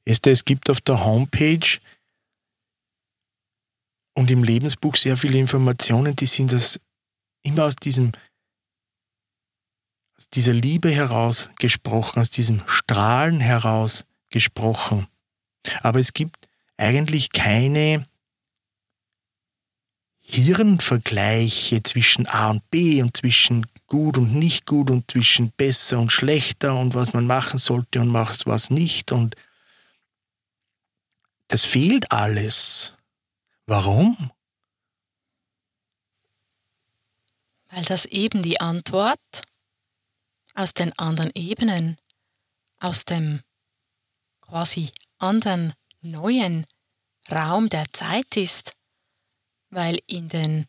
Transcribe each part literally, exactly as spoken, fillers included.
Esther, es gibt auf der Homepage und im Lebensbuch sehr viele Informationen, die sind das immer aus diesem, aus dieser Liebe heraus gesprochen, aus diesem Strahlen heraus gesprochen. Aber es gibt eigentlich keine Hirnvergleiche zwischen A und B und zwischen gut und nicht gut und zwischen besser und schlechter und was man machen sollte und macht was nicht. Und das fehlt alles. Warum? Weil das eben die Antwort aus den anderen Ebenen, aus dem quasi anderen neuen Raum der Zeit ist, weil in den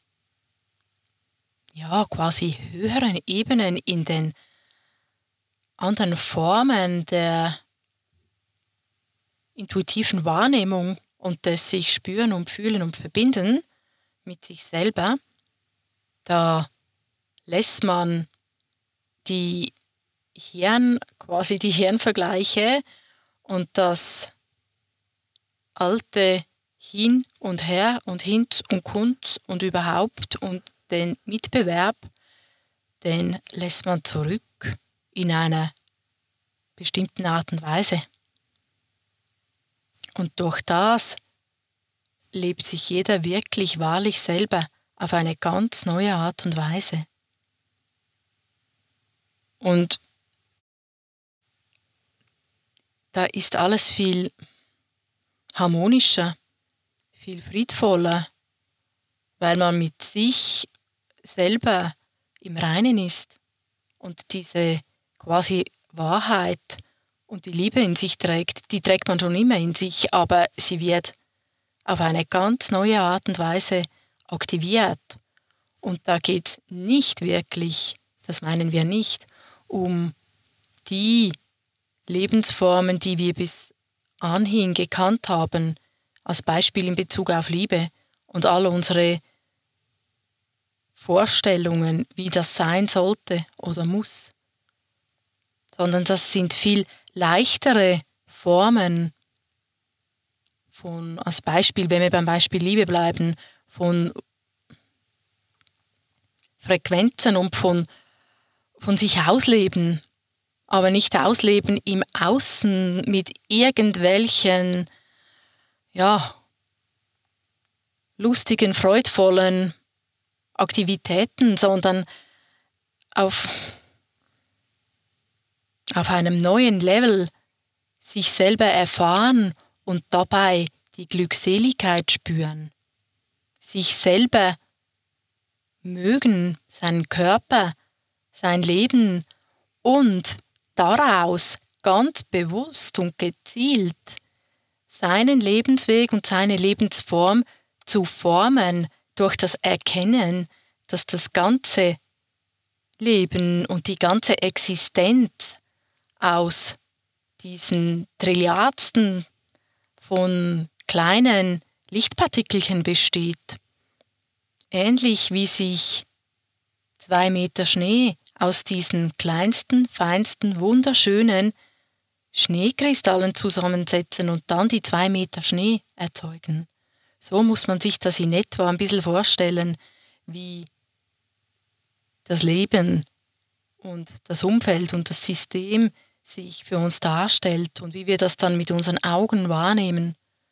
ja quasi höheren Ebenen, in den anderen Formen der intuitiven Wahrnehmung und des sich spüren und fühlen und verbinden mit sich selber, da lässt man die Hirn, quasi die Hirnvergleiche und das alte Hin und Her und Hinz und Kunz und überhaupt und den Mitbewerb, den lässt man zurück in einer bestimmten Art und Weise. Und durch das lebt sich jeder wirklich wahrlich selber auf eine ganz neue Art und Weise. Und da ist alles viel harmonischer, viel friedvoller, weil man mit sich selber im Reinen ist und diese quasi Wahrheit und die Liebe in sich trägt, die trägt man schon immer in sich, aber sie wird auf eine ganz neue Art und Weise aktiviert. Und da geht es nicht wirklich, das meinen wir nicht, um die Lebensformen, die wir bis anhin gekannt haben, als Beispiel in Bezug auf Liebe und all unsere Vorstellungen, wie das sein sollte oder muss, sondern das sind viel leichtere Formen von, als Beispiel, wenn wir beim Beispiel Liebe bleiben, von Frequenzen und von, von sich ausleben, aber nicht ausleben im Außen mit irgendwelchen, ja, lustigen, freudvollen Aktivitäten, sondern auf, auf einem neuen Level sich selber erfahren und dabei die Glückseligkeit spüren, sich selber mögen, seinen Körper, sein Leben und daraus ganz bewusst und gezielt seinen Lebensweg und seine Lebensform zu formen durch das Erkennen, dass das ganze Leben und die ganze Existenz aus diesen Trilliardsten von kleinen Lichtpartikelchen besteht. Ähnlich wie sich zwei Meter Schnee aus diesen kleinsten, feinsten, wunderschönen Schneekristallen zusammensetzen und dann die zwei Meter Schnee erzeugen. So muss man sich das in etwa ein bisschen vorstellen, wie das Leben und das Umfeld und das System sich für uns darstellt und wie wir das dann mit unseren Augen wahrnehmen.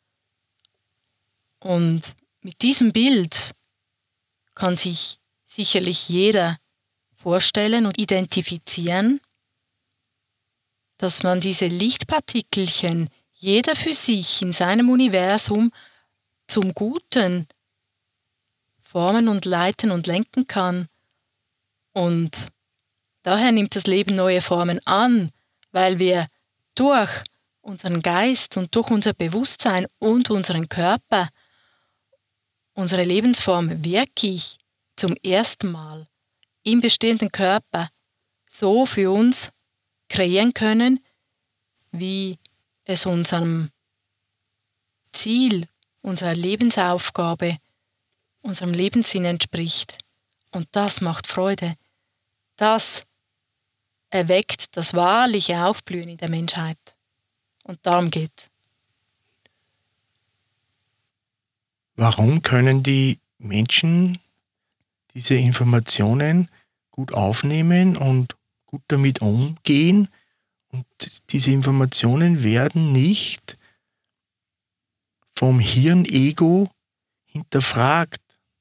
Und mit diesem Bild kann sich sicherlich jeder vorstellen und identifizieren, dass man diese Lichtpartikelchen, jeder für sich in seinem Universum, zum Guten formen und leiten und lenken kann. Und daher nimmt das Leben neue Formen an, weil wir durch unseren Geist und durch unser Bewusstsein und unseren Körper unsere Lebensform wirklich zum ersten Mal im bestehenden Körper so für uns kreieren können, wie es unserem Ziel, unserer Lebensaufgabe, unserem Lebenssinn entspricht. Und das macht Freude. Das erweckt das wahrliche Aufblühen in der Menschheit. Und darum geht es. Warum können die Menschen diese Informationen gut aufnehmen und gut damit umgehen? Und diese Informationen werden nicht vom Hirn-Ego hinterfragt.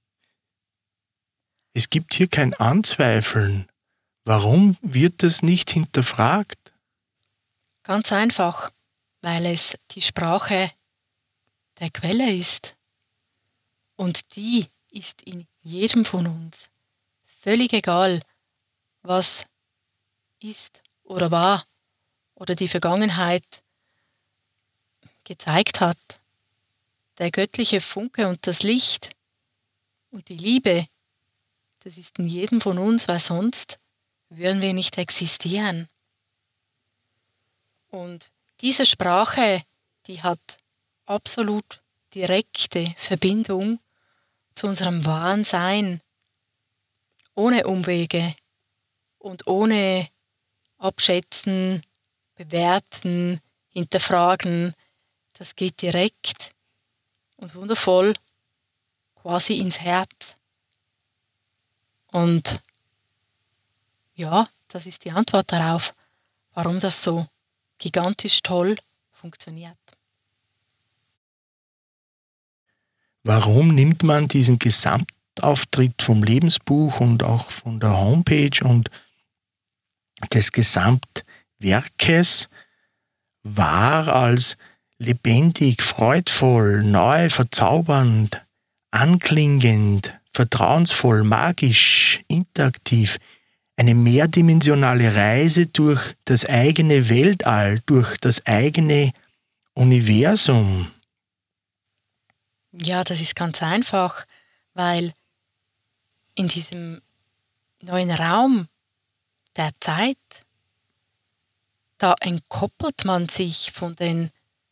Es gibt hier kein Anzweifeln. Warum wird das nicht hinterfragt? Ganz einfach, weil es die Sprache der Quelle ist. Und die ist in jedem von uns. Völlig egal, was ist oder war oder die Vergangenheit gezeigt hat. Der göttliche Funke und das Licht und die Liebe, das ist in jedem von uns, weil sonst würden wir nicht existieren. Und diese Sprache, die hat absolut direkte Verbindung zu unserem wahren Sein, ohne Umwege und ohne Abschätzen, Bewerten, Hinterfragen. Das geht direkt und wundervoll quasi ins Herz. Und ja, das ist die Antwort darauf, warum das so gigantisch toll funktioniert. Warum nimmt man diesen Gesamtauftritt vom Lebensbuch und auch von der Homepage und des Gesamtwerkes wahr als lebendig, freudvoll, neu, verzaubernd, anklingend, vertrauensvoll, magisch, interaktiv, eine mehrdimensionale Reise durch das eigene Weltall, durch das eigene Universum? Ja, das ist ganz einfach, weil in diesem neuen Raum der Zeit, da entkoppelt man sich von den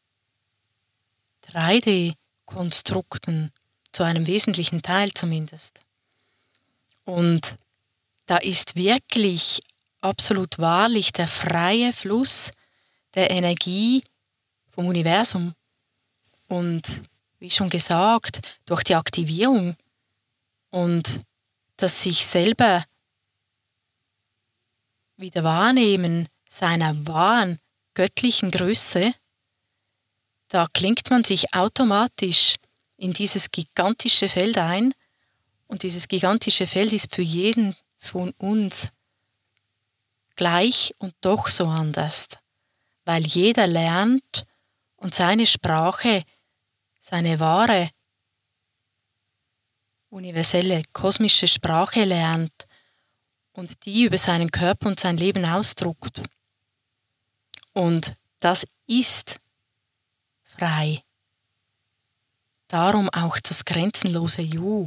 drei D-Konstrukten, zu einem wesentlichen Teil zumindest. Und da ist wirklich absolut wahrlich der freie Fluss der Energie vom Universum. Und wie schon gesagt, durch die Aktivierung und das sich selber wieder wahrnehmen seiner wahren göttlichen Größe, da klingt man sich automatisch in dieses gigantische Feld ein und dieses gigantische Feld ist für jeden von uns gleich und doch so anders, weil jeder lernt und seine Sprache, seine wahre, universelle, kosmische Sprache lernt und die über seinen Körper und sein Leben ausdruckt. Und das ist frei. Darum auch das grenzenlose You.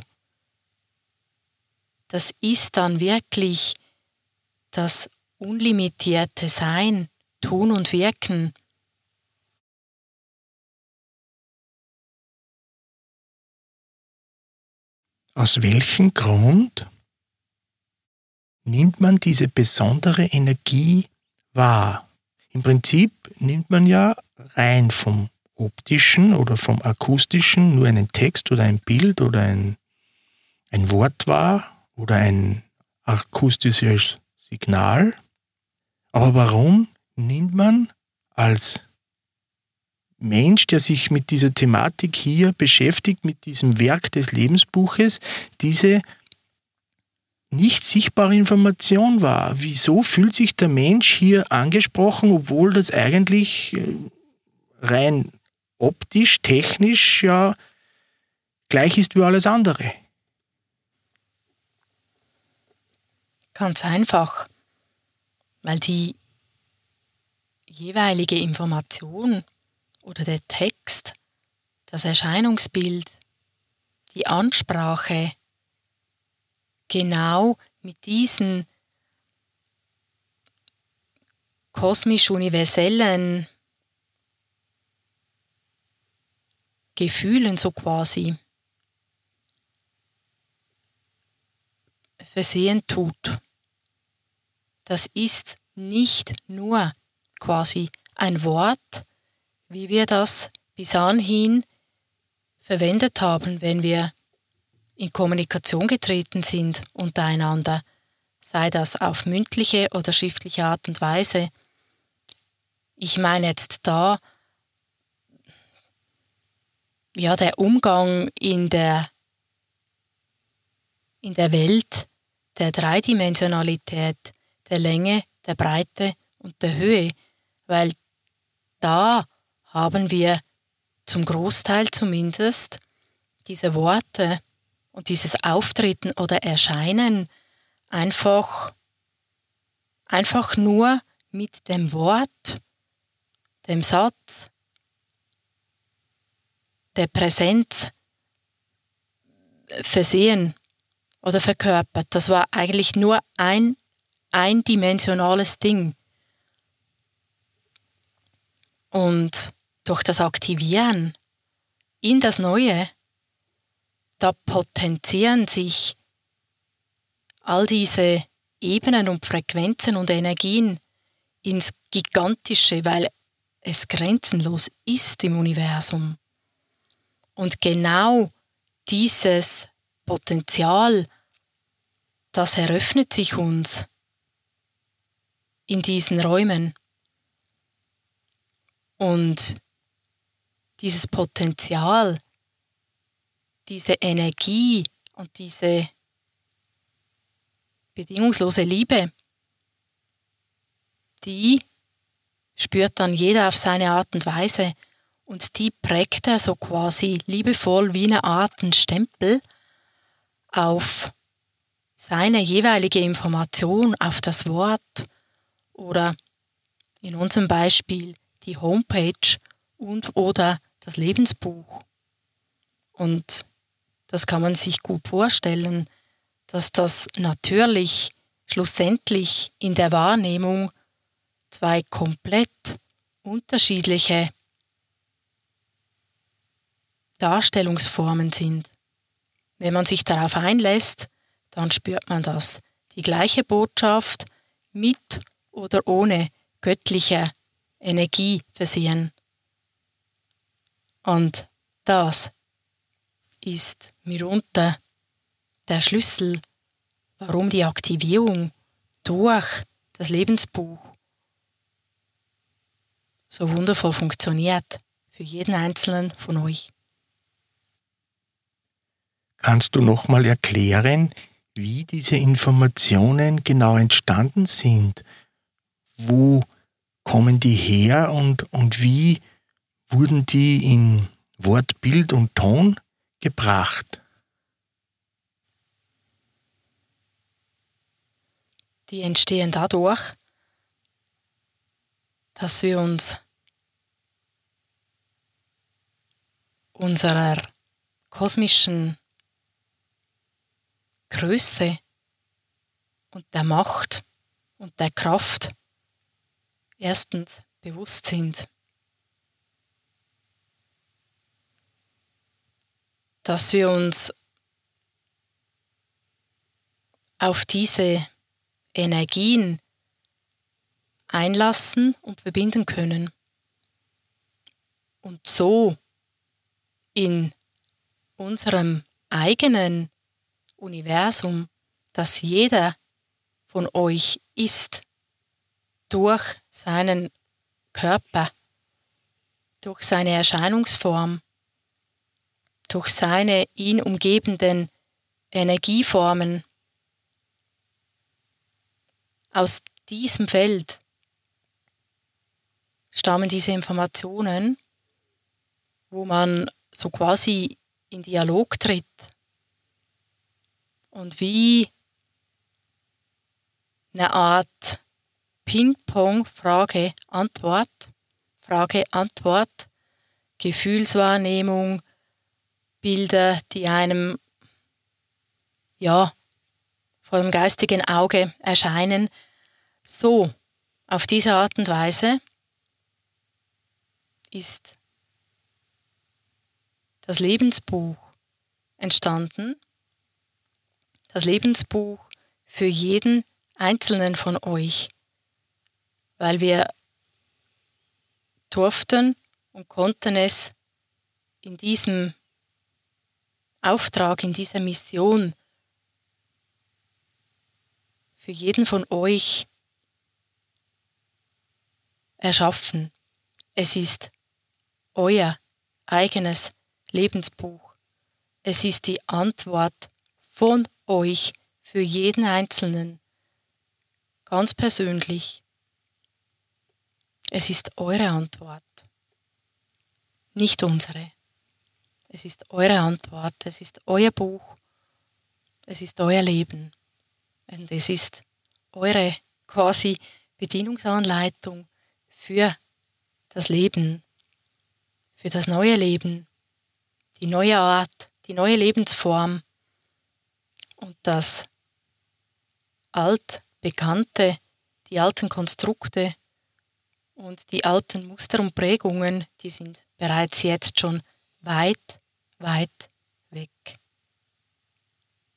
Das ist dann wirklich das unlimitierte Sein, Tun und Wirken. Aus welchem Grund nimmt man diese besondere Energie wahr? Im Prinzip nimmt man ja rein vom optischen oder vom akustischen nur einen Text oder ein Bild oder ein, ein Wort wahr oder ein akustisches Signal. Aber warum nimmt man als Mensch, der sich mit dieser Thematik hier beschäftigt, mit diesem Werk des Lebensbuches, diese nicht sichtbare Information wahr? Wieso fühlt sich der Mensch hier angesprochen, obwohl das eigentlich rein optisch, technisch ja gleich ist wie alles andere? Ganz einfach, weil die jeweilige Information oder der Text, das Erscheinungsbild, die Ansprache genau mit diesen kosmisch-universellen Gefühlen so quasi versehen tut. Das ist nicht nur quasi ein Wort, wie wir das bis anhin verwendet haben, wenn wir in Kommunikation getreten sind untereinander, sei das auf mündliche oder schriftliche Art und Weise. Ich meine jetzt da ja der Umgang in der, in der Welt der Dreidimensionalität, der Länge, der Breite und der Höhe, weil da haben wir zum Großteil zumindest diese Worte und dieses Auftreten oder Erscheinen einfach, einfach nur mit dem Wort, dem Satz, der Präsenz versehen oder verkörpert. Das war eigentlich nur ein eindimensionales Ding. Und durch das Aktivieren in das Neue, da potenzieren sich all diese Ebenen und Frequenzen und Energien ins Gigantische, weil es grenzenlos ist im Universum. Und genau dieses Potenzial, das eröffnet sich uns in diesen Räumen. Und dieses Potenzial, diese Energie und diese bedingungslose Liebe, die spürt dann jeder auf seine Art und Weise und die prägt er so quasi liebevoll wie eine Art ein Stempel auf seine jeweilige Information, auf das Wort oder in unserem Beispiel die Homepage und oder das Lebensbuch. Und das kann man sich gut vorstellen, dass das natürlich schlussendlich in der Wahrnehmung zwei komplett unterschiedliche Darstellungsformen sind. Wenn man sich darauf einlässt, dann spürt man das. Die gleiche Botschaft mit oder ohne göttlicher Energie versehen. Und das ist mitunter der Schlüssel, warum die Aktivierung durch das Lebensbuch so wundervoll funktioniert für jeden Einzelnen von euch. Kannst du nochmal erklären, wie diese Informationen genau entstanden sind? Wo kommen die her und, und wie wurden die in Wort, Bild und Ton gebracht? Die entstehen dadurch, dass wir uns unserer kosmischen Größe und der Macht und der Kraft erstens bewusst sind. Dass wir uns auf diese Energien einlassen und verbinden können. Und so in unserem eigenen Universum, das jeder von euch ist, durch seinen Körper, durch seine Erscheinungsform, durch seine ihn umgebenden Energieformen. Aus diesem Feld stammen diese Informationen, wo man so quasi in Dialog tritt und wie eine Art Ping-Pong, Frage, Antwort, Frage, Antwort, Gefühlswahrnehmung, Bilder, die einem ja vor dem geistigen Auge erscheinen. So, auf diese Art und Weise ist das Lebensbuch entstanden. Das Lebensbuch für jeden Einzelnen von euch, weil wir durften und konnten es in diesem Auftrag, in dieser Mission für jeden von euch erschaffen. Es ist euer eigenes Lebensbuch. Es ist die Antwort von euch für jeden Einzelnen, ganz persönlich. Es ist eure Antwort, nicht unsere. Es ist eure Antwort, es ist euer Buch, es ist euer Leben und es ist eure quasi Bedienungsanleitung für das Leben, für das neue Leben, die neue Art, die neue Lebensform und das altbekannte, die alten Konstrukte und die alten Muster und Prägungen, die sind bereits jetzt schon weit, weit weg.